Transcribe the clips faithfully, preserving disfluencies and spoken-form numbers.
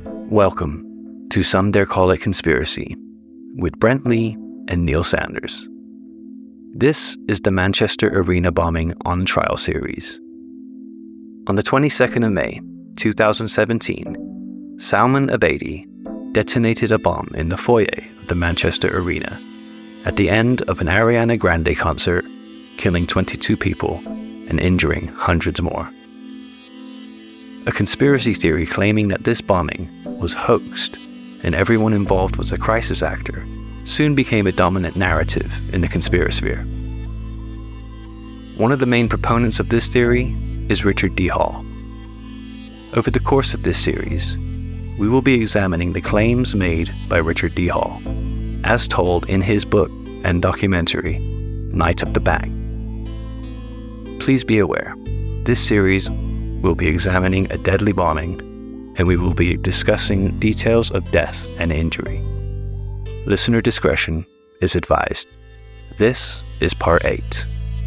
Welcome to Some Dare Call It Conspiracy with Brent Lee and Neil Sanders. This is the Manchester Arena bombing on trial series. On the twenty-second of May, two thousand seventeen, Salman Abedi detonated a bomb in the foyer of the Manchester Arena at the end of an Ariana Grande concert, killing twenty-two people and injuring hundreds more. A conspiracy theory claiming that this bombing was hoaxed and everyone involved was a crisis actor soon became a dominant narrative in the conspirasphere. One of the main proponents of this theory is Richard D. Hall. Over the course of this series, we will be examining the claims made by Richard D. Hall, as told in his book and documentary, Night of the Bang. Please be aware, this series will be examining a deadly bombing, and we will be discussing details of death and injury. Listener discretion is advised. This is part eight.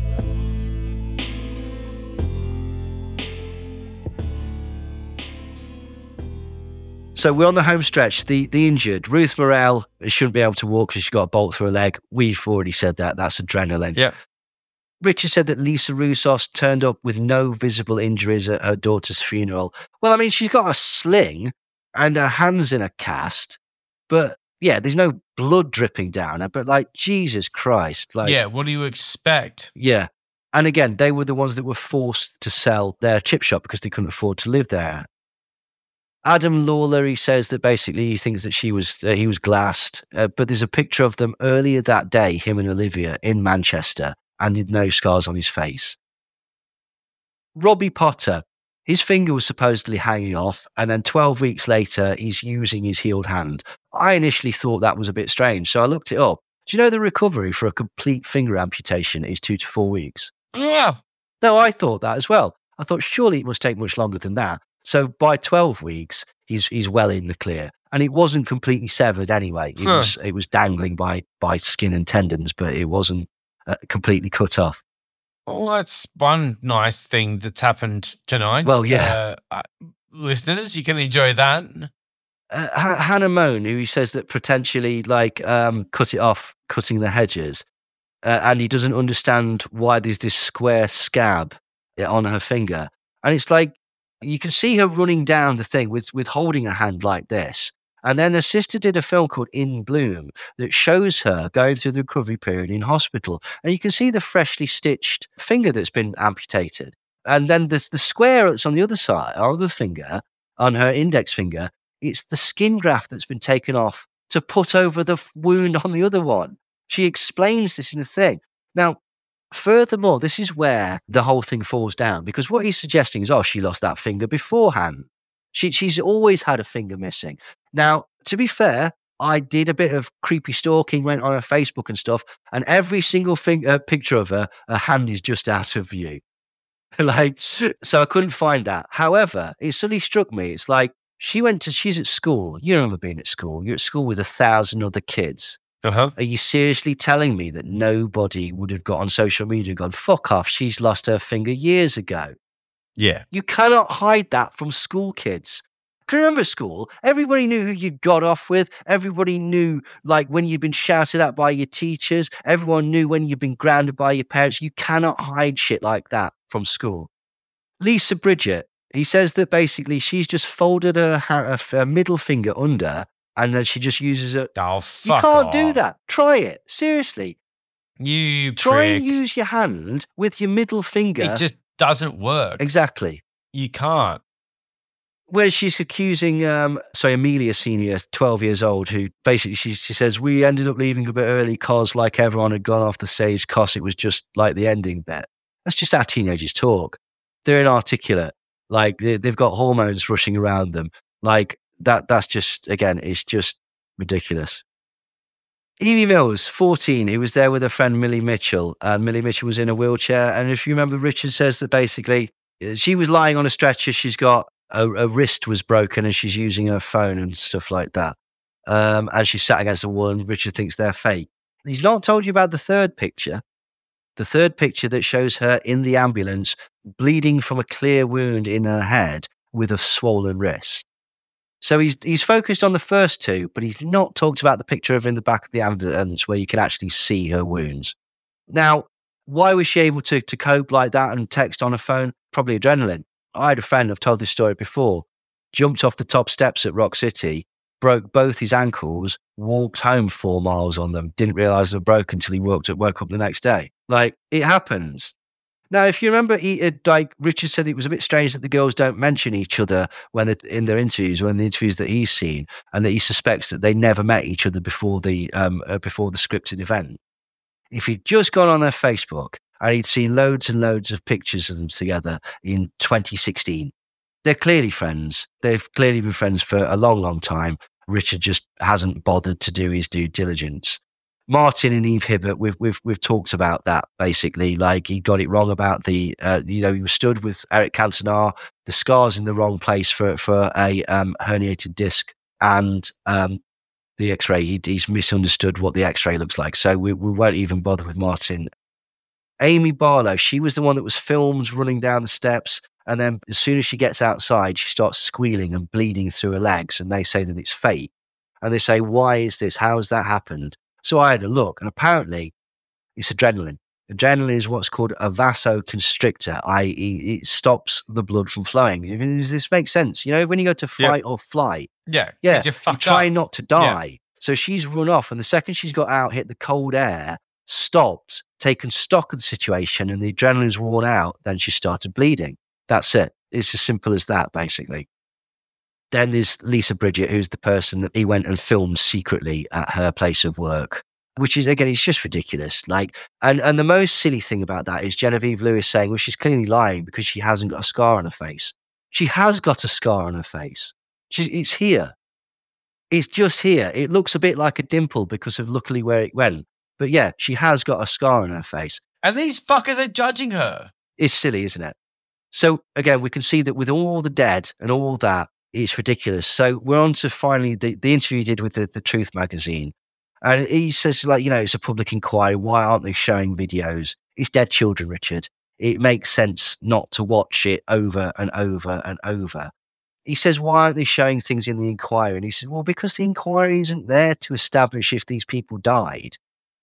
So we're on the home stretch. The the injured, Ruth Morel, shouldn't be able to walk because she's got a bolt through her leg. We've already said that. That's adrenaline. Yeah. Richard said that Lisa Roussos turned up with no visible injuries at her daughter's funeral. Well, I mean, she's got a sling and her hand's in a cast, but yeah, there's no blood dripping down her. But like, Jesus Christ. Like, yeah, what do you expect? Yeah. And again, they were the ones that were forced to sell their chip shop because they couldn't afford to live there. Adam Lawler, he says that basically he thinks that she was uh, he was glassed, uh, but there's a picture of them earlier that day, him and Olivia, in Manchester, and with no scars on his face. Robbie Potter, his finger was supposedly hanging off, and then twelve weeks later, he's using his healed hand. I initially thought that was a bit strange, so I looked it up. Do you know the recovery for a complete finger amputation is two to four weeks? Yeah. No, I thought that as well. I thought surely it must take much longer than that. So by twelve weeks, he's he's well in the clear, and it wasn't completely severed anyway. It Huh. was it was dangling by by skin and tendons, but it wasn't uh, completely cut off. Well, that's one nice thing that's happened tonight. Well, yeah. Uh, uh, listeners, you can enjoy that. Uh, H- Hannah Moan, who he says that potentially like um, cut it off, cutting the hedges, uh, and he doesn't understand why there's this square scab on her finger, and it's like. You can see her running down the thing with, with holding a hand like this. And then her sister did a film called In Bloom that shows her going through the recovery period in hospital. And you can see the freshly stitched finger that's been amputated. And then there's the square that's on the other side, on the finger, on her index finger. It's the skin graft that's been taken off to put over the wound on the other one. She explains this in the thing. Now, furthermore, this is where the whole thing falls down, because what he's suggesting is, oh, she lost that finger beforehand. She, she's always had a finger missing. Now, to be fair, I did a bit of creepy stalking, went on her Facebook and stuff, and every single thing, uh, picture of her, her hand is just out of view. like, so I couldn't find that. However, it suddenly struck me. It's like she went to, she's at school. You remember being at school. You're at school with a thousand other kids. Uh-huh. Are you seriously telling me that nobody would have got on social media and gone, fuck off, she's lost her finger years ago? Yeah. You cannot hide that from school kids. Can you remember school? Everybody knew who you'd got off with. Everybody knew, like, when you'd been shouted at by your teachers. Everyone knew when you'd been grounded by your parents. You cannot hide shit like that from school. Lisa Bridget, he says that basically she's just folded her, ha- her middle finger under, and then she just uses it. Oh, You fuck can't off. do that. Try it. Seriously. You Try prick. and use your hand with your middle finger. It just doesn't work. Exactly. You can't. Where she's accusing, um, sorry, Amelia Senior, twelve years old, who basically, she, she says, we ended up leaving a bit early because like everyone had gone off the stage because it was just like the ending bit. That's just how teenagers talk. They're inarticulate. Like, they, they've got hormones rushing around them. Like, that. that's just, again, it's just ridiculous. Evie Mills, fourteen, who was there with her friend Millie Mitchell. And Millie Mitchell was in a wheelchair. And if you remember, Richard says that basically she was lying on a stretcher. She's got a, a wrist was broken and she's using her phone and stuff like that. Um, and she sat against the wall and Richard thinks they're fake. He's not told you about the third picture. The third picture that shows her in the ambulance bleeding from a clear wound in her head with a swollen wrist. So he's he's focused on the first two, but he's not talked about the picture of her in the back of the ambulance where you can actually see her wounds. Now, why was she able to, to cope like that and text on her phone? Probably adrenaline. I had a friend, I've told this story before, jumped off the top steps at Rock City, broke both his ankles, walked home four miles on them, didn't realise they were broken until he woke up, woke up the next day. Like, it happens. Now, if you remember, he, it, like Richard said, it was a bit strange that the girls don't mention each other when they're in their interviews, or in the interviews that he's seen, and that he suspects that they never met each other before the um, uh, before the scripted event. If he'd just gone on their Facebook and he'd seen loads and loads of pictures of them together in twenty sixteen, they're clearly friends. They've clearly been friends for a long, long time. Richard just hasn't bothered to do his due diligence. Martin and Eve Hibbert, we've we've we've talked about that basically. Like, he got it wrong about the, uh, you know, he was stood with Eric Cantona, the scars in the wrong place for for a um, herniated disc, and um, the X-ray. He, he's misunderstood what the X-ray looks like, so we we won't even bother with Martin. Amy Barlow, she was the one that was filmed running down the steps, and then as soon as she gets outside, she starts squealing and bleeding through her legs, and they say that it's fate. And they say, why is this? How has that happened? So I had a look, and apparently it's adrenaline. Adrenaline is what's called a vasoconstrictor, that is it stops the blood from flowing. Does this make sense? You know, when you go to fight Yep. or flight, Yeah. yeah, You you fuck try up. not to die. So she's run off, and the second she's got out, hit the cold air, stopped, taken stock of the situation, and the adrenaline's worn out, then she started bleeding. That's it. It's as simple as that, basically. Then there's Lisa Bridget, who's the person that he went and filmed secretly at her place of work, which is, again, it's just ridiculous. Like, and, and the most silly thing about that is Genevieve Lewis saying, well, she's clearly lying because she hasn't got a scar on her face. She has got a scar on her face. She, it's here. It's just here. It looks a bit like a dimple because of luckily where it went. But yeah, she has got a scar on her face. And these fuckers are judging her. It's silly, isn't it? So again, we can see that with all the dead and all that, it's ridiculous. So we're on to finally the, the interview he did with the, the Truth magazine. And he says, like, you know, it's a public inquiry. Why aren't they showing videos? It's dead children, Richard. It makes sense not to watch it over and over and over. He says, why aren't they showing things in the inquiry? And he says, well, because the inquiry isn't there to establish if these people died.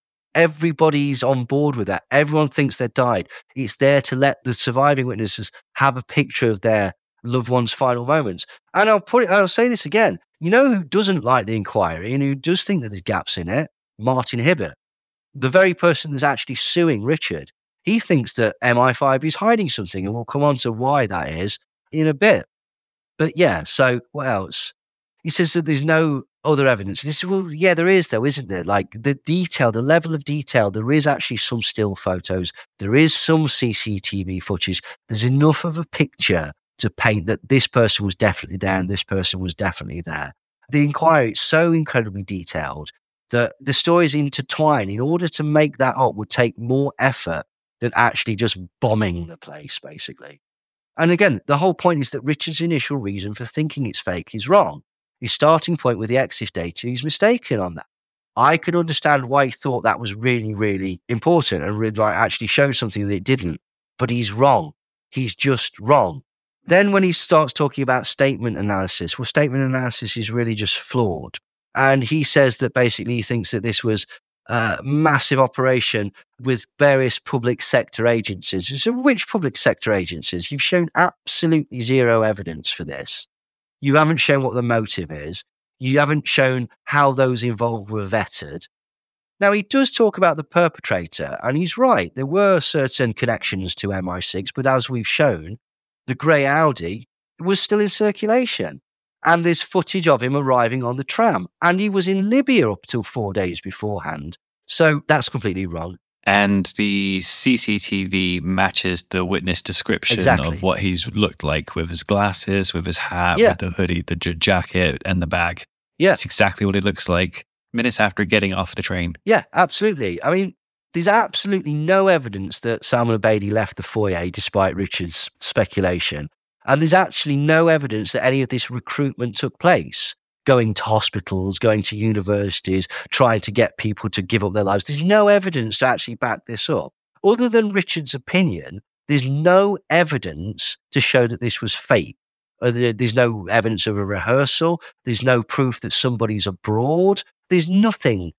Everybody's on board with that. Everyone thinks they died. It's there to let the surviving witnesses have a picture of their loved one's final moments. And I'll put it, I'll say this again. You know who doesn't like the inquiry and who does think that there's gaps in it? Martin Hibbert, the very person that's actually suing Richard. He thinks that M I five is hiding something, and we'll come on to why that is in a bit. But yeah, so what else? He says that there's no other evidence. And he says, well, yeah, there is though, isn't there? Like the detail, the level of detail, there is actually some still photos. There is some C C T V footage. There's enough of a picture to paint that this person was definitely there and this person was definitely there. The inquiry is so incredibly detailed that the stories intertwine. In order to make that up would take more effort than actually just bombing the place, basically. And again, the whole point is that Richard's initial reason for thinking it's fake is wrong. His starting point with the EXIF data, he's mistaken on that. I could understand why he thought that was really, really important and really, like, actually showed something that it didn't. But he's wrong. He's just wrong. Then when he starts talking about statement analysis, well, statement analysis is really just flawed. And he says that basically he thinks that this was a massive operation with various public sector agencies. So which public sector agencies? You've shown absolutely zero evidence for this. You haven't shown what the motive is. You haven't shown how those involved were vetted. Now, he does talk about the perpetrator, and he's right. There were certain connections to M I six, but as we've shown, the grey Audi was still in circulation. And there's footage of him arriving on the tram. And he was in Libya up till four days beforehand. So that's completely wrong. And the C C T V matches the witness description Exactly. of what he's looked like with his glasses, with his hat, Yeah. with the hoodie, the j- jacket, and the bag. Yeah. It's exactly what it looks like minutes after getting off the train. Yeah, absolutely. I mean, there's absolutely no evidence that Salman Abedi left the foyer despite Richard's speculation. And there's actually no evidence that any of this recruitment took place. Going to hospitals, going to universities, trying to get people to give up their lives. There's no evidence to actually back this up. Other than Richard's opinion, there's no evidence to show that this was fate. There's no evidence of a rehearsal. There's no proof that somebody's abroad. There's nothing.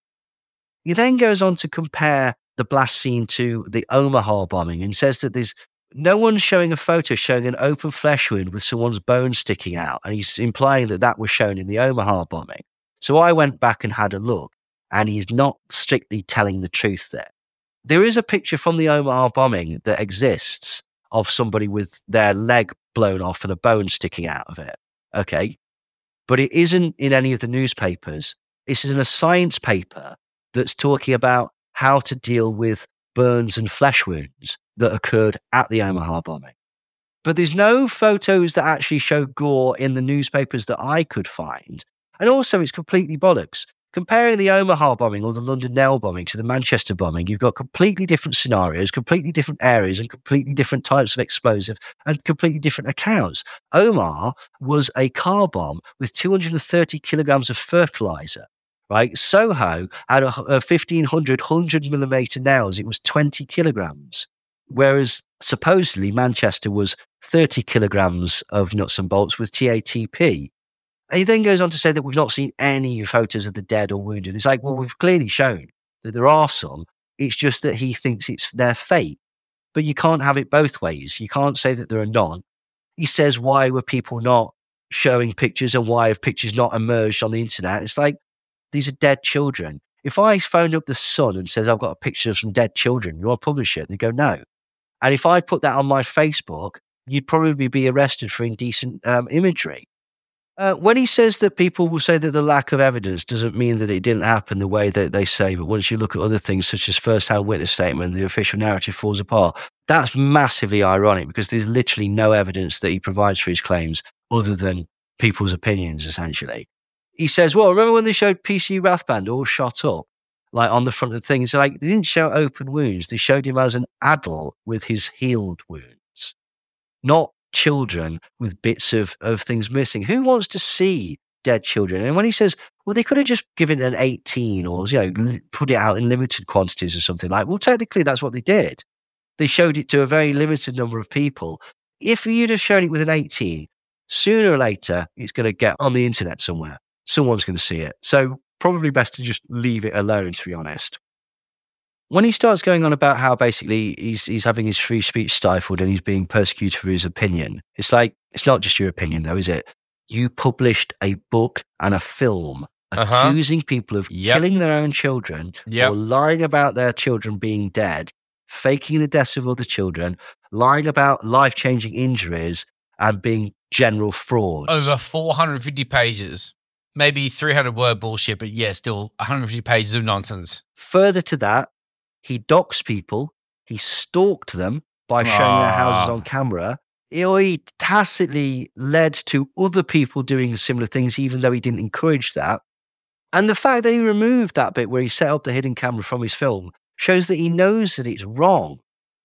He then goes on to compare the blast scene to the Omaha bombing and says that there's no one's showing a photo showing an open flesh wound with someone's bone sticking out. And he's implying that that was shown in the Omaha bombing. So I went back and had a look, and he's not strictly telling the truth there. There is a picture from the Omaha bombing that exists of somebody with their leg blown off and a bone sticking out of it. Okay. But it isn't in any of the newspapers. This is in a science paper that's talking about how to deal with burns and flesh wounds that occurred at the Omaha bombing. But there's no photos that actually show gore in the newspapers that I could find. And also, it's completely bollocks. Comparing the Omaha bombing or the London Nail bombing to the Manchester bombing, you've got completely different scenarios, completely different areas, and completely different types of explosive and completely different accounts. Omaha was a car bomb with two hundred thirty kilograms of fertilizer, right? Soho had a, a fifteen hundred one hundred millimeter nails. It was twenty kilograms. Whereas supposedly Manchester was thirty kilograms of nuts and bolts with T A T P. And he then goes on to say that we've not seen any photos of the dead or wounded. It's like, well, we've clearly shown that there are some. It's just that he thinks it's their fate. But you can't have it both ways. You can't say that there are none. He says, why were people not showing pictures and why have pictures not emerged on the internet? It's like, these are dead children. If I phoned up the Sun and says, I've got a picture of some dead children, you want to publish it? They go, no. And if I put that on my Facebook, you'd probably be arrested for indecent um, imagery. Uh, when he says that people will say that the lack of evidence doesn't mean that it didn't happen the way that they say, but once you look at other things such as first-hand witness statement, the official narrative falls apart. That's massively ironic because there's literally no evidence that he provides for his claims other than people's opinions, essentially. He says, well, remember when they showed P C Rathband all shot up, like on the front of the thing? It's like, they didn't show open wounds. They showed him as an adult with his healed wounds, not children with bits of, of things missing. Who wants to see dead children? And when he says, well, they could have just given an eighteen or, you know, put it out in limited quantities or something like, well, technically that's what they did. They showed it to a very limited number of people. If you'd have shown it with an eighteen, sooner or later, it's going to get on the internet somewhere. Someone's going to see it. So probably best to just leave it alone, to be honest. When he starts going on about how basically he's he's having his free speech stifled and he's being persecuted for his opinion, it's like, it's not just your opinion though, is it? You published a book and a film Uh-huh. accusing people of Yep. killing their own children Yep. or lying about their children being dead, faking the deaths of other children, lying about life-changing injuries, and being general frauds. Over four hundred fifty pages. Maybe three hundred word bullshit, but yeah, still one hundred fifty pages of nonsense. Further to that, he doxed people, he stalked them by showing their houses Ah. on camera. He, or he tacitly led to other people doing similar things, even though he didn't encourage that. And the fact that he removed that bit where he set up the hidden camera from his film shows that he knows that it's wrong.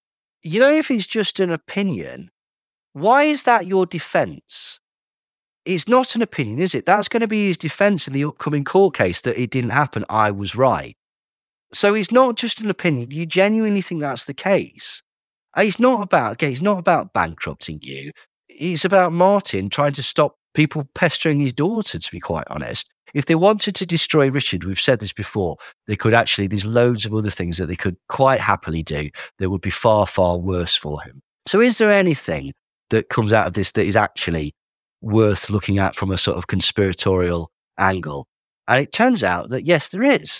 You know, if it's just an opinion, why is that your defense? It's not an opinion, is it? That's going to be his defense in the upcoming court case that it didn't happen. I was right. So it's not just an opinion. You genuinely think that's the case. And it's not about, again, it's not about bankrupting you. It's about Martin trying to stop people pestering his daughter, to be quite honest. If they wanted to destroy Richard, we've said this before, they could actually, there's loads of other things that they could quite happily do that would be far, far worse for him. So is there anything that comes out of this that is actually worth looking at from a sort of conspiratorial angle? And it turns out that yes, there is.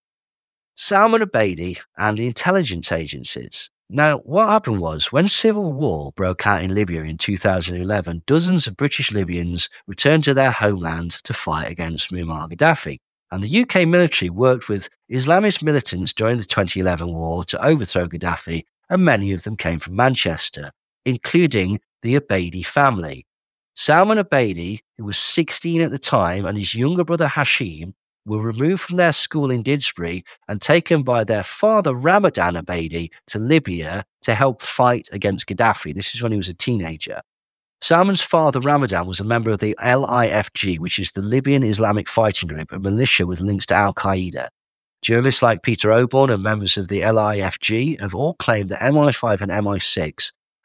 Salman Abedi and the intelligence agencies. Now, what happened was when civil war broke out in Libya in two thousand eleven, dozens of British Libyans returned to their homeland to fight against Muammar Gaddafi. And the U K military worked with Islamist militants during the twenty eleven war to overthrow Gaddafi, and many of them came from Manchester, including the Abedi family. Salman Abedi, who was sixteen at the time, and his younger brother Hashim were removed from their school in Didsbury and taken by their father Ramadan Abedi to Libya to help fight against Gaddafi. This is when he was a teenager. Salman's father Ramadan was a member of the L I F G, which is the Libyan Islamic Fighting Group, a militia with links to Al-Qaeda. Journalists like Peter Oborne and members of the L I F G have all claimed that M I five and M I six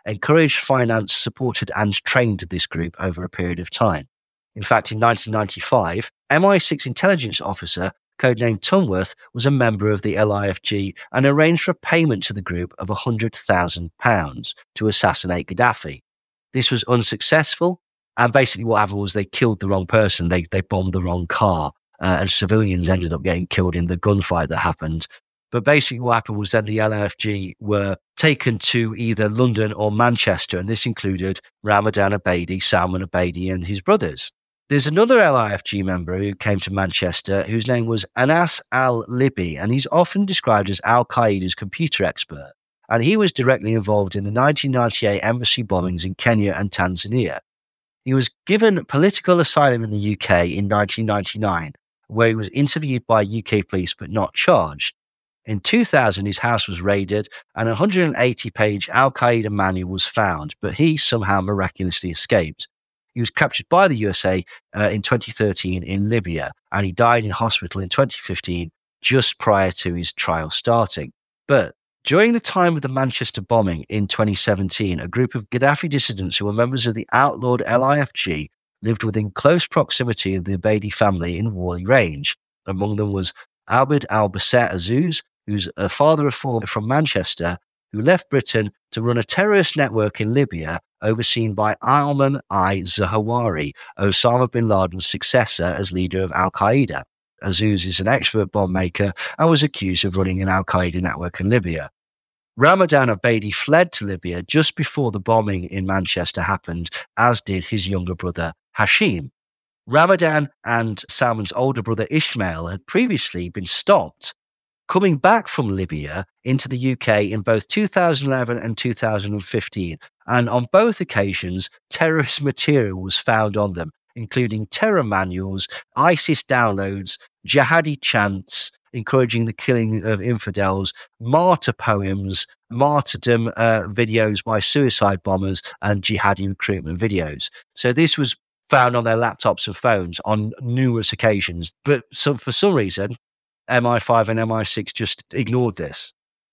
encouraged, financed, supported, and trained this group over a period of time. In fact, in nineteen ninety-five, M I six intelligence officer, codenamed Tunworth, was a member of the L I F G and arranged for a payment to the group of one hundred thousand pounds to assassinate Gaddafi. This was unsuccessful, and basically what happened was they killed the wrong person. They, they bombed the wrong car, uh, and civilians ended up getting killed in the gunfight that happened. But basically what happened was then the L I F G were taken to either London or Manchester, and this included Ramadan Abedi, Salman Abedi, and his brothers. There's another L I F G member who came to Manchester whose name was Anas al-Libi, and he's often described as Al-Qaeda's computer expert. And he was directly involved in the nineteen ninety-eight embassy bombings in Kenya and Tanzania. He was given political asylum in the U K in nineteen ninety-nine, where he was interviewed by U K police but not charged. In two thousand, his house was raided and a one hundred eighty page Al-Qaeda manual was found, but he somehow miraculously escaped. He was captured by the U S A uh, in twenty thirteen in Libya, and he died in hospital in twenty fifteen, just prior to his trial starting. But during the time of the Manchester bombing in twenty seventeen, a group of Gaddafi dissidents who were members of the outlawed L I F G lived within close proximity of the Abedi family in Whalley Range. Among them was Albert al-Basset Azouz, who's a father of four from Manchester, who left Britain to run a terrorist network in Libya overseen by Ayman al-Zawahiri, Osama bin Laden's successor as leader of Al-Qaeda. Azouz is an expert bomb maker and was accused of running an Al-Qaeda network in Libya. Ramadan Abedi fled to Libya just before the bombing in Manchester happened, as did his younger brother Hashim. Ramadan and Salman's older brother Ismail had previously been stopped coming back from Libya into the U K in both two thousand eleven and two thousand fifteen, and on both occasions, terrorist material was found on them, including terror manuals, ISIS downloads, jihadi chants, encouraging the killing of infidels, martyr poems, martyrdom uh, videos by suicide bombers, and jihadi recruitment videos. So this was found on their laptops and phones on numerous occasions, but so for some reason, M I five and M I six just ignored this.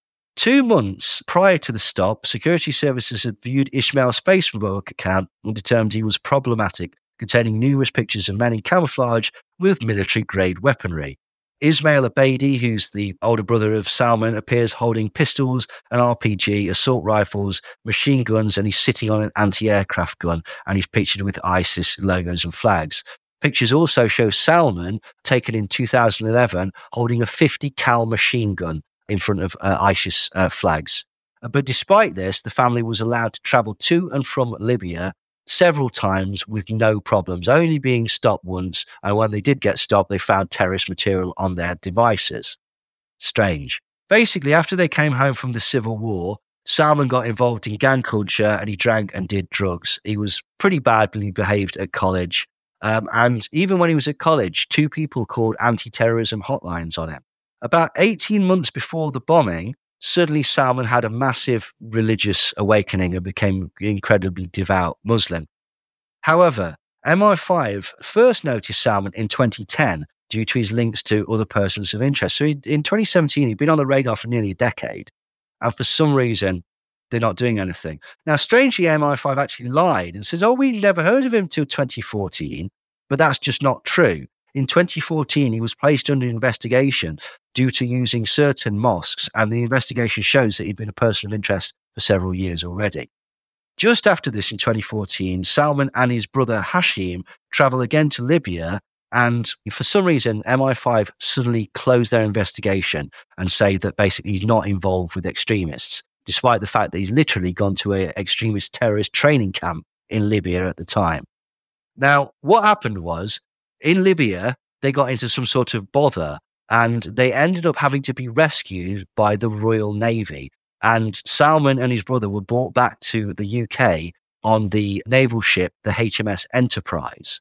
Two months prior to the stop, security services had viewed Ismail's Facebook account and determined he was problematic, containing numerous pictures of men in camouflage with military-grade weaponry. Ismail Abedi, who's the older brother of Salman, appears holding pistols, an R P G, assault rifles, machine guns, and he's sitting on an anti-aircraft gun, and he's pictured with ISIS logos and flags. Pictures also show Salman, taken in two thousand eleven, holding a fifty cal machine gun in front of uh, ISIS uh, flags. Uh, but despite this, the family was allowed to travel to and from Libya several times with no problems, only being stopped once, and when they did get stopped, they found terrorist material on their devices. Strange. Basically, after they came home from the civil war, Salman got involved in gang culture and he drank and did drugs. He was pretty badly behaved at college. Um, and even when he was at college, two people called anti-terrorism hotlines on him. About eighteen months before the bombing, suddenly Salman had a massive religious awakening and became incredibly devout Muslim. However, M I five first noticed Salman in twenty ten due to his links to other persons of interest. So he, in twenty seventeen, he'd been on the radar for nearly a decade. And for some reason, they're not doing anything. Now, strangely, M I five actually lied and says, oh, we never heard of him till twenty fourteen, but that's just not true. In twenty fourteen, he was placed under investigation due to using certain mosques, and the investigation shows that he'd been a person of interest for several years already. Just after this, in twenty fourteen, Salman and his brother Hashim travel again to Libya, and for some reason, M I five suddenly close their investigation and say that basically he's not involved with extremists, despite the fact that he's literally gone to an extremist terrorist training camp in Libya at the time. Now, what happened was, in Libya, they got into some sort of bother and they ended up having to be rescued by the Royal Navy. And Salman and his brother were brought back to the U K on the naval ship, the H M S Enterprise.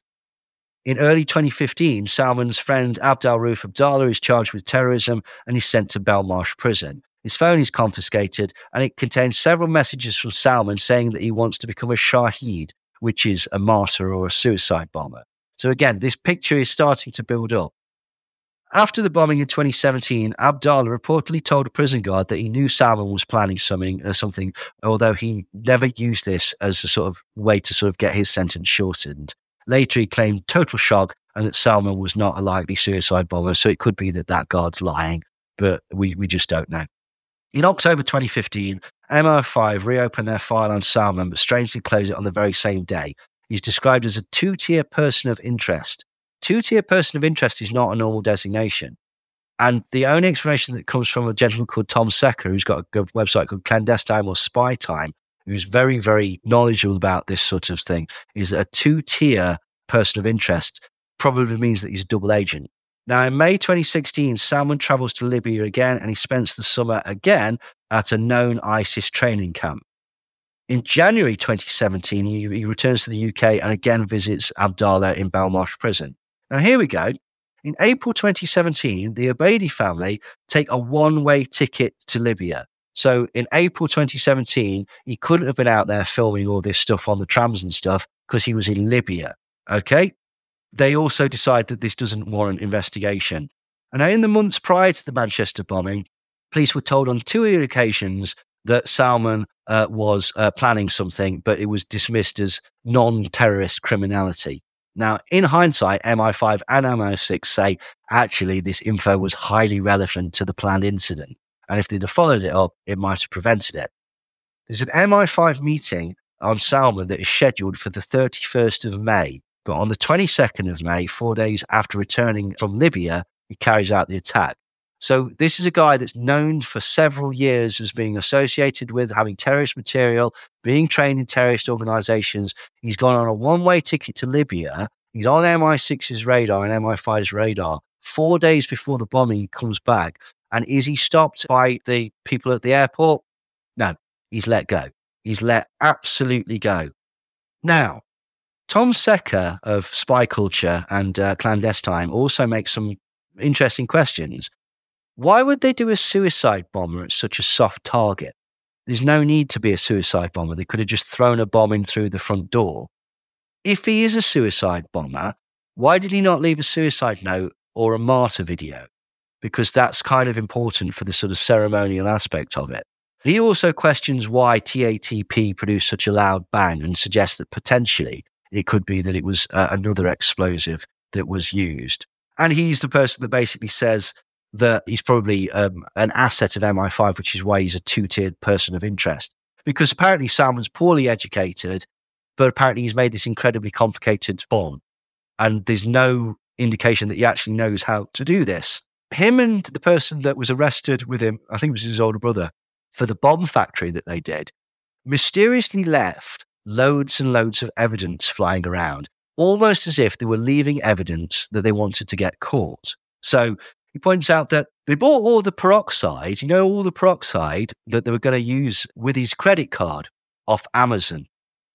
In early twenty fifteen, Salman's friend Abdel Rauf Abdallah is charged with terrorism and is sent to Belmarsh prison. His phone is confiscated and it contains several messages from Salman saying that he wants to become a Shaheed, which is a martyr or a suicide bomber. So again, this picture is starting to build up. After the bombing in twenty seventeen, Abdallah reportedly told a prison guard that he knew Salman was planning something, uh, something, although he never used this as a sort of way to sort of get his sentence shortened. Later, he claimed total shock and that Salman was not a likely suicide bomber, so it could be that that guard's lying, but we, we just don't know. In October twenty fifteen, M I five reopened their file on Salman, but strangely closed it on the very same day. He's described as a two-tier person of interest. Two-tier person of interest is not a normal designation. And the only explanation that comes from a gentleman called Tom Secker, who's got a website called Clandestine or Spy Time, who's very, very knowledgeable about this sort of thing, is that a two-tier person of interest probably means that he's a double agent. Now, in May twenty sixteen, Salman travels to Libya again, and he spends the summer again at a known ISIS training camp. In January twenty seventeen, he, he returns to the U K and again visits Abdallah in Belmarsh prison. Now, here we go. In April twenty seventeen, the Abedi family take a one-way ticket to Libya. So in April twenty seventeen, he couldn't have been out there filming all this stuff on the trams and stuff because he was in Libya. Okay? They also decide that this doesn't warrant investigation. And now in the months prior to the Manchester bombing, police were told on two occasions that Salman uh, was uh, planning something, but it was dismissed as non-terrorist criminality. Now, in hindsight, M I five and M I six say, actually, this info was highly relevant to the planned incident. And if they'd have followed it up, it might have prevented it. There's an M I five meeting on Salman that is scheduled for the thirty-first of May. But on the twenty-second of May, four days after returning from Libya, he carries out the attack. So this is a guy that's known for several years as being associated with having terrorist material, being trained in terrorist organizations. He's gone on a one-way ticket to Libya. He's on M I six's radar and M I five's radar. Four days before the bombing, he comes back. And is he stopped by the people at the airport? No, he's let go. He's let absolutely go. Now, Tom Secker of Spy Culture and uh, Clandestine also makes some interesting questions. Why would they do a suicide bomber at such a soft target? There's no need to be a suicide bomber. They could have just thrown a bomb in through the front door. If he is a suicide bomber, why did he not leave a suicide note or a martyr video? Because that's kind of important for the sort of ceremonial aspect of it. He also questions why T A T P produced such a loud bang and suggests that potentially it could be that it was uh, another explosive that was used. And he's the person that basically says that he's probably um, an asset of M I five, which is why he's a two-tiered person of interest. Because apparently Salman's poorly educated, but apparently he's made this incredibly complicated bomb. And there's no indication that he actually knows how to do this. Him and the person that was arrested with him, I think it was his older brother, for the bomb factory that they did, mysteriously left loads and loads of evidence flying around, almost as if they were leaving evidence that they wanted to get caught. So he points out that they bought all the peroxide, you know, all the peroxide that they were going to use with his credit card off Amazon.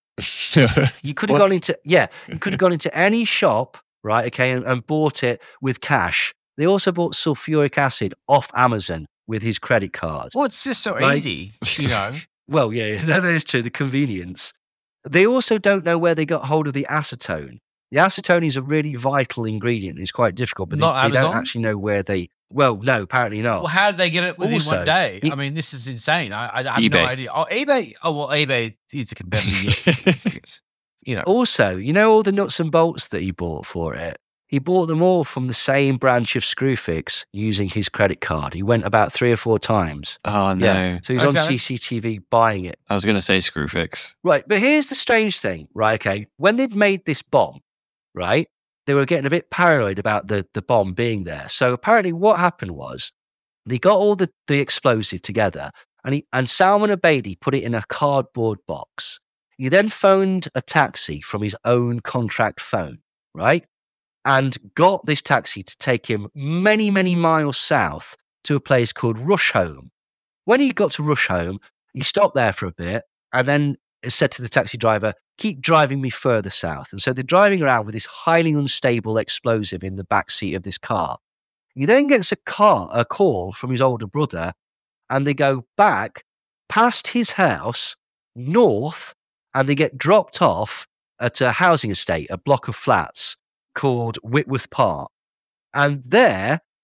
You could have gone into, yeah, you could have gone into any shop, right, okay, and, and bought it with cash. They also bought sulfuric acid off Amazon with his credit card. Well, it's just so right? easy, you know. Well, yeah, that is true, the convenience. They also don't know where they got hold of the acetone. The acetone is a really vital ingredient. It's quite difficult, but Not they, they Amazon? don't actually know where they... Well, no, apparently not. Well, how did they get it within Also, one day? he- I mean, this is insane. I, I have eBay. no idea. Oh, eBay. Oh, well, eBay is a competitor. Yes. You know. Also, you know all the nuts and bolts that he bought for it? He bought them all from the same branch of Screwfix using his credit card. He went about three or four times. Oh, no. Yeah. So he's on Okay. C C T V buying it. I was going to say Screwfix. Right. But here's the strange thing, right? Okay. When they'd made this bomb, right, they were getting a bit paranoid about the, the bomb being there. So apparently what happened was they got all the, the explosive together and he, and Salman Abedi put it in a cardboard box. He then phoned a taxi from his own contract phone, right? And got this taxi to take him many, many miles south to a place called Rusholme. When he got to Rusholme, he stopped there for a bit and then said to the taxi driver, keep driving me further south. And so they're driving around with this highly unstable explosive in the back seat of this car. He then gets a car, a call from his older brother, and they go back past his house, north, and they get dropped off at a housing estate, a block of flats called Whitworth Park. And there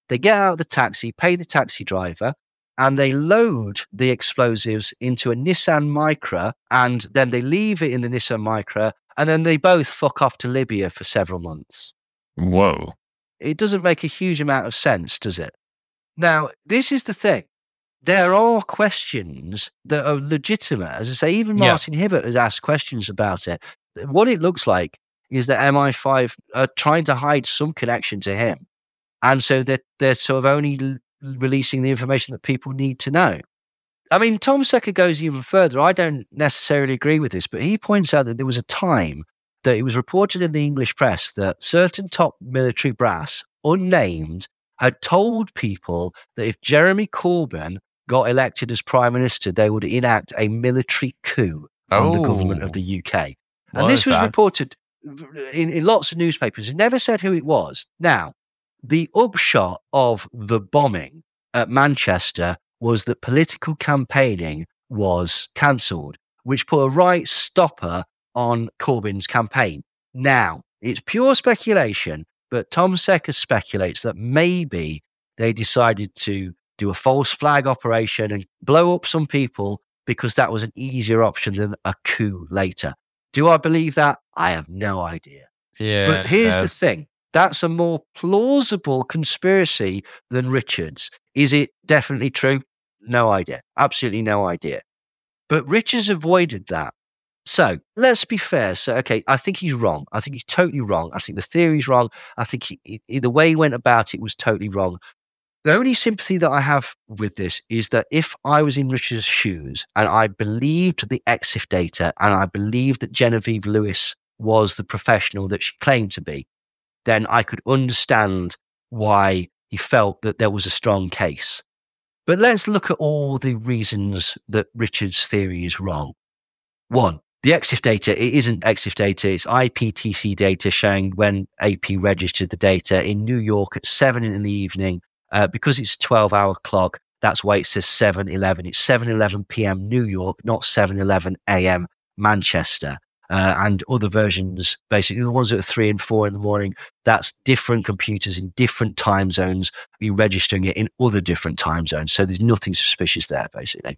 They get out of the taxi, pay the taxi driver, and they load the explosives into a Nissan Micra, and then they leave it in the Nissan Micra, and then they both fuck off to Libya for several months. Whoa. It doesn't make a huge amount of sense, does it? Now, this is the thing. There are questions that are legitimate. As I say, even Yeah. Martin Hibbert has asked questions about it. What it looks like is that M I five are trying to hide some connection to him. And so they're, they're sort of only l- releasing the information that people need to know. I mean, Tom Secker goes even further. I don't necessarily agree with this, but he points out that there was a time that it was reported in the English press that certain top military brass, unnamed, had told people that if Jeremy Corbyn got elected as Prime Minister, they would enact a military coup on the government of the U K. What And this is was that? reported in, in lots of newspapers. It never said who it was. Now, the upshot of the bombing at Manchester was that political campaigning was cancelled, which put a right stopper on Corbyn's campaign. Now, it's pure speculation, but Tom Secker speculates that maybe they decided to do a false flag operation and blow up some people because that was an easier option than a coup later. Do I believe that? I have no idea. Yeah. But here's the that's- thing. That's a more plausible conspiracy than Richards. Is it definitely true? No idea. Absolutely no idea. But Richards avoided that. So let's be fair. So, okay, I think he's wrong. I think he's totally wrong. I think the theory's wrong. I think he, he, the way he went about it was totally wrong. The only sympathy that I have with this is that if I was in Richards' shoes and I believed the EXIF data and I believed that Genevieve Lewis was the professional that she claimed to be, then I could understand why he felt that there was a strong case. But let's look at all the reasons that Richard's theory is wrong. One, the EXIF data, it isn't EXIF data, it's I P T C data showing when A P registered the data in New York at seven in the evening. Uh, because it's a twelve-hour clock, that's why it says seven eleven. It's seven eleven p.m. New York, not seven eleven a.m. Manchester. Uh, and other versions, basically the ones that are three and four in the morning, that's different computers in different time zones, be registering it in other different time zones. So there's nothing suspicious there, basically.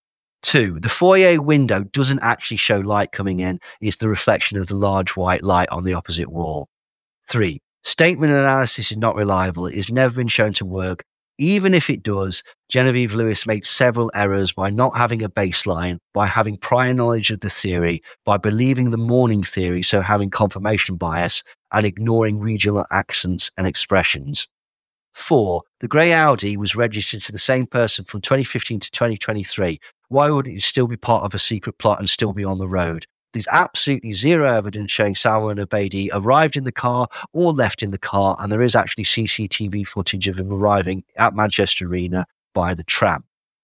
Two, the foyer window doesn't actually show light coming in. It's the reflection of the large white light on the opposite wall. Three, statement analysis is not reliable. It has never been shown to work. Even if it does, Genevieve Lewis made several errors by not having a baseline, by having prior knowledge of the theory, by believing the morning theory, so having confirmation bias, and ignoring regional accents and expressions. Four, the grey Audi was registered to the same person from twenty fifteen to twenty twenty-three. Why would it still be part of a secret plot and still be on the road? There's absolutely zero evidence showing Salman Abedi arrived in the car or left in the car, and there is actually C C T V footage of him arriving at Manchester Arena by the tram.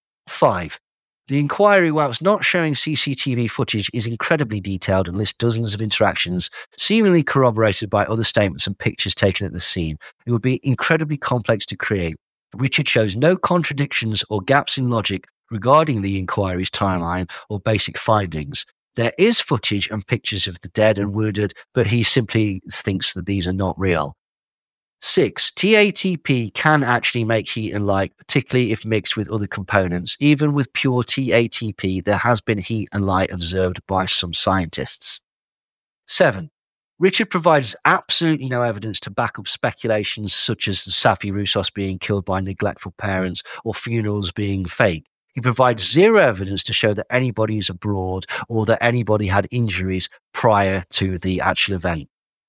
Five, the inquiry, whilst not showing C C T V footage, is incredibly detailed and lists dozens of interactions, seemingly corroborated by other statements and pictures taken at the scene. It would be incredibly complex to create. Richard shows no contradictions or gaps in logic regarding the inquiry's timeline or basic findings. There is footage and pictures of the dead and wounded, but he simply thinks that these are not real. Six, T A T P can actually make heat and light, particularly if mixed with other components. Even with pure T A T P, there has been heat and light observed by some scientists. Seven, Richard provides absolutely no evidence to back up speculations such as Safi Roussos being killed by neglectful parents or funerals being fake. He provides zero evidence to show that anybody is abroad or that anybody had injuries prior to the actual event.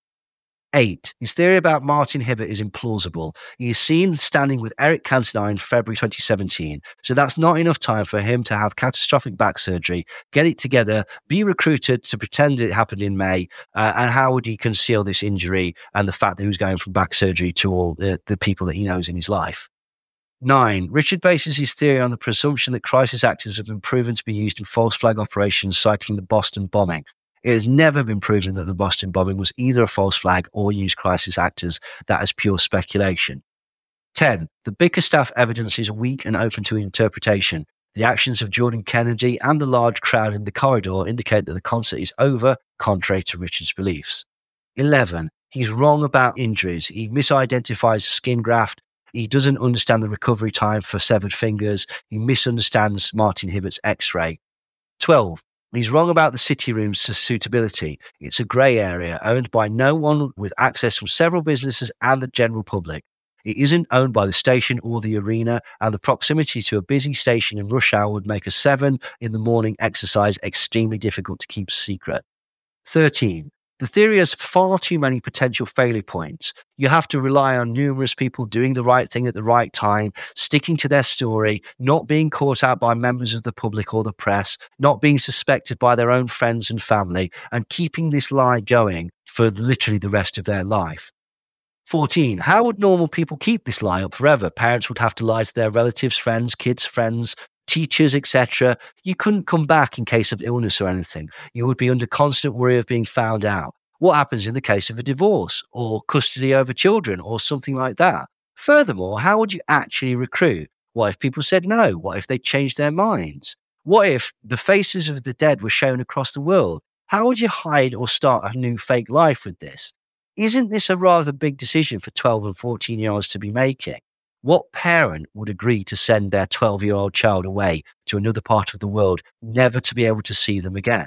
Eight, his theory about Martin Hibbert is implausible. He is seen standing with Eric Cantona in February twenty seventeen, so that's not enough time for him to have catastrophic back surgery, get it together, be recruited to pretend it happened in May, uh, and how would he conceal this injury and the fact that he was going from back surgery to all the, the people that he knows in his life? Nine, Richard bases his theory on the presumption that crisis actors have been proven to be used in false flag operations, citing the Boston bombing. It has never been proven that the Boston bombing was either a false flag or used crisis actors. That is pure speculation. Ten, the Bickerstaff evidence is weak and open to interpretation. The actions of Jordan Kennedy and the large crowd in the corridor indicate that the concert is over, contrary to Richard's beliefs. Eleven, he's wrong about injuries. He misidentifies a skin graft. He doesn't understand the recovery time for severed fingers. He misunderstands Martin Hibbert's X-ray. twelve. He's wrong about the city room's suitability. It's a grey area owned by no one with access from several businesses and the general public. It isn't owned by the station or the arena, and the proximity to a busy station in rush hour would make a seven in the morning exercise extremely difficult to keep secret. thirteen. The theory has far too many potential failure points. You have to rely on numerous people doing the right thing at the right time, sticking to their story, not being caught out by members of the public or the press, not being suspected by their own friends and family, and keeping this lie going for literally the rest of their life. fourteen. How would normal people keep this lie up forever? Parents would have to lie to their relatives, friends, kids, friends, teachers, et cetera. You couldn't come back in case of illness or anything. You would be under constant worry of being found out. What happens in the case of a divorce or custody over children or something like that? Furthermore, how would you actually recruit? What if people said no? What if they changed their minds? What if the faces of the dead were shown across the world? How would you hide or start a new fake life with this? Isn't this a rather big decision for twelve and fourteen year olds to be making? What parent would agree to send their twelve year old child away to another part of the world, never to be able to see them again?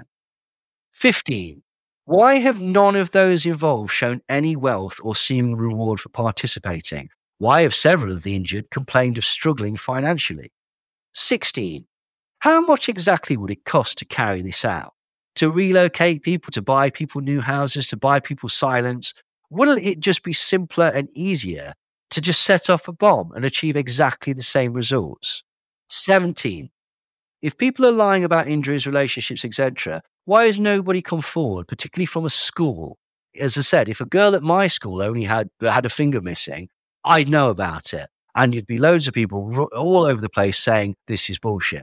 fifteen. Why have none of those involved shown any wealth or seeming reward for participating? Why have several of the injured complained of struggling financially? sixteen. How much exactly would it cost to carry this out? To relocate people, to buy people new houses, to buy people silence? Wouldn't it just be simpler and easier to just set off a bomb and achieve exactly the same results? seventeen. If people are lying about injuries, relationships, et cetera, why has nobody come forward, particularly from a school? As I said, if a girl at my school only had had a finger missing, I'd know about it. And you'd be loads of people all over the place saying this is bullshit.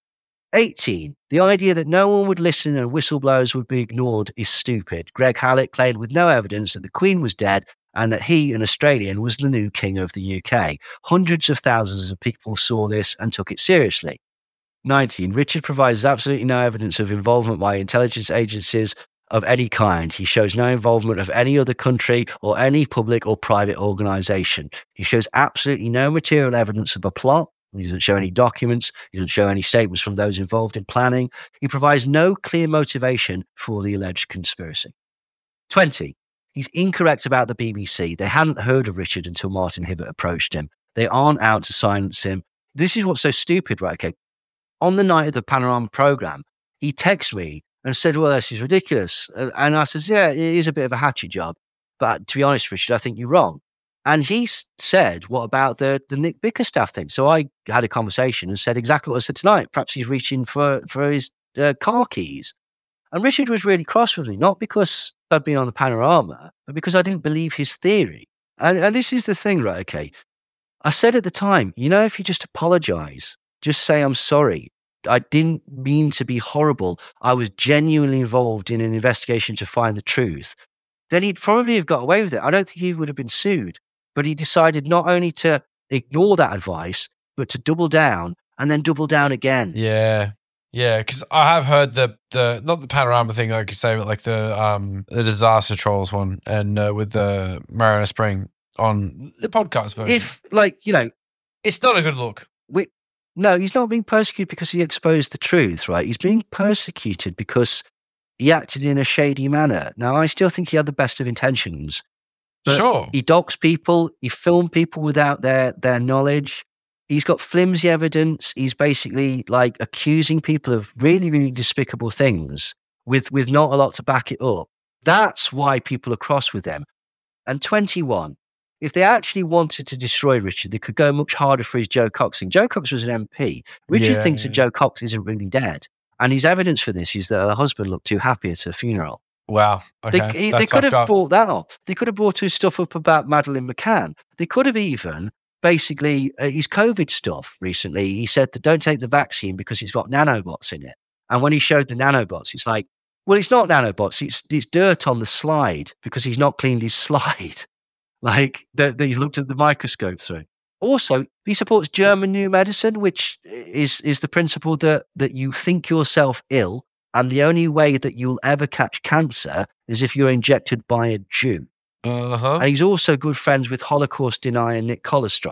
eighteen. The idea that no one would listen and whistleblowers would be ignored is stupid. Greg Hallett claimed with no evidence that the Queen was dead and that he, an Australian, was the new king of the U K. Hundreds of thousands of people saw this and took it seriously. nineteen. Richard provides absolutely no evidence of involvement by intelligence agencies of any kind. He shows no involvement of any other country or any public or private organisation. He shows absolutely no material evidence of a plot. He doesn't show any documents. He doesn't show any statements from those involved in planning. He provides no clear motivation for the alleged conspiracy. twenty. He's incorrect about the B B C. They hadn't heard of Richard until Martin Hibbert approached him. They aren't out to silence him. This is what's so stupid, right? Okay. On the night of the Panorama programme, he texted me and said, well, this is ridiculous. And I said, yeah, it is a bit of a hatchet job. But to be honest, Richard, I think you're wrong. And he said, what about the, the Nick Bickerstaff thing? So I had a conversation and said exactly what I said tonight. Perhaps he's reaching for, for his uh, car keys. And Richard was really cross with me, not because I'd been on the Panorama, but because I didn't believe his theory. And, and this is the thing, right? Okay. I said at the time, you know, if you just apologise, just say, I'm sorry. I didn't mean to be horrible. I was genuinely involved in an investigation to find the truth. Then he'd probably have got away with it. I don't think he would have been sued. But he decided not only to ignore that advice, but to double down and then double down again. Yeah. Yeah. Because I have heard the, the, not the Panorama thing, like you say, but like the, um, the Disaster Trolls one and uh, with the Mariner Spring on the podcast version. If, like, you know, it's not a good look. We, no, he's not being persecuted because he exposed the truth, right? He's being persecuted because he acted in a shady manner. Now, I still think he had the best of intentions. But sure. He doxed people. He filmed people without their, their knowledge. He's got flimsy evidence. He's basically like accusing people of really, really despicable things with, with not a lot to back it up. That's why people are cross with them. And twenty-one, if they actually wanted to destroy Richard, they could go much harder for his Joe Cox thing. Joe Cox was an M P. Richard Yeah, thinks yeah. that Joe Cox isn't really dead. And his evidence for this is that her husband looked too happy at her funeral. Wow. Okay. They, he- That's they could have fucked up. brought that up. They could have brought his stuff up about Madeleine McCann. They could have even basically uh, his COVID stuff recently. He said that don't take the vaccine because he's got nanobots in it. And when he showed the nanobots, it's like, well, it's not nanobots. It's, it's dirt on the slide because he's not cleaned his slide. Like that that he's looked at the microscope through. Also, he supports German new medicine, which is is the principle that that you think yourself ill, and the only way that you'll ever catch cancer is if you're injected by a Jew. Uh-huh. And he's also good friends with Holocaust denier Nick Kollerstrom.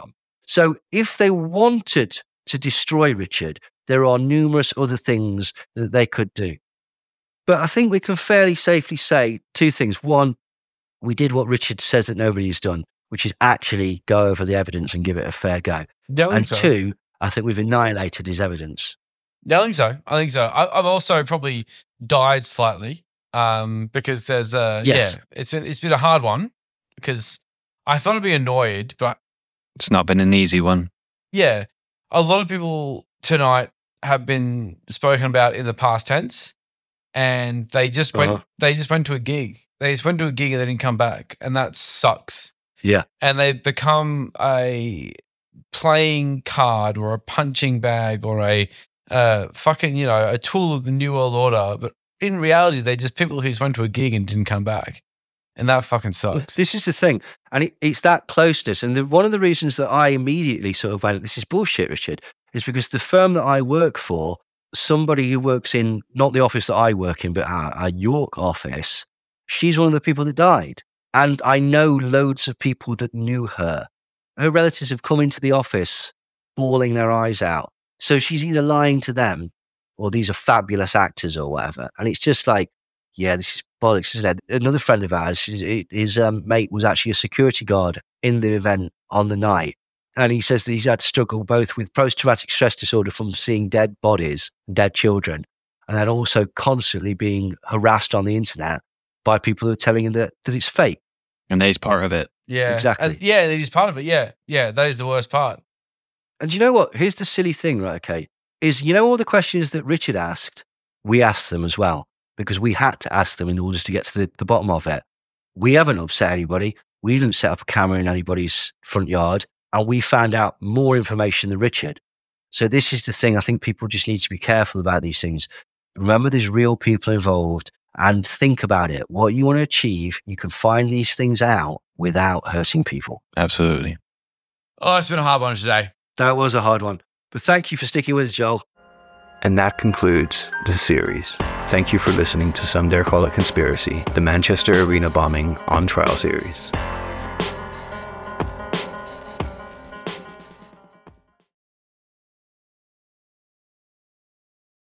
So if they wanted to destroy Richard, there are numerous other things that they could do. But I think we can fairly safely say two things. One, we did what Richard says that nobody's done, which is actually go over the evidence and give it a fair go. Yeah, I think And so. two, I think we've annihilated his evidence. Yeah, I think so. I think so. I, I've also probably died slightly um, because there's a Yes. yeah. It's been it's been a hard one because I thought I'd be annoyed, but It's not been an easy one. yeah, a lot of people tonight have been spoken about in the past tense, and they just went Uh-huh. they just went to a gig. They just went to a gig and they didn't come back, and that sucks. Yeah. And they've become a playing card or a punching bag or a uh, fucking, you know, a tool of the New World Order. But in reality, they're just people who just went to a gig and didn't come back. And that fucking sucks. This is the thing. And it, it's that closeness. And the, one of the reasons that I immediately sort of went, this is bullshit, Richard, is because the firm that I work for, somebody who works in, not the office that I work in, but our, our York office, she's one of the people that died. And I know loads of people that knew her. Her relatives have come into the office bawling their eyes out. So she's either lying to them or these are fabulous actors or whatever. And it's just like, yeah, this is bollocks, isn't it? Another friend of ours, his, his um, mate was actually a security guard in the event on the night. And he says that he's had to struggle both with post-traumatic stress disorder from seeing dead bodies, dead children, and then also constantly being harassed on the internet by people who are telling him that, that it's fake. And he's part of it. Yeah. Exactly. And yeah, he's part of it. Yeah. Yeah. That is the worst part. And you know what? Here's the silly thing, right? Okay. Is, you know, all the questions that Richard asked, we asked them as well, because we had to ask them in order to get to the, the bottom of it. We haven't upset anybody. We didn't set up a camera in anybody's front yard, and we found out more information than Richard. So this is the thing. I think people just need to be careful about these things. Remember, there's real people involved, and think about it. What you want to achieve, you can find these things out without hurting people. Absolutely. Oh, it's been a hard one today. That was a hard one. But thank you for sticking with us, Joel. And that concludes the series. Thank you for listening to Some Dare Call It Conspiracy, the Manchester Arena Bombing on Trial series.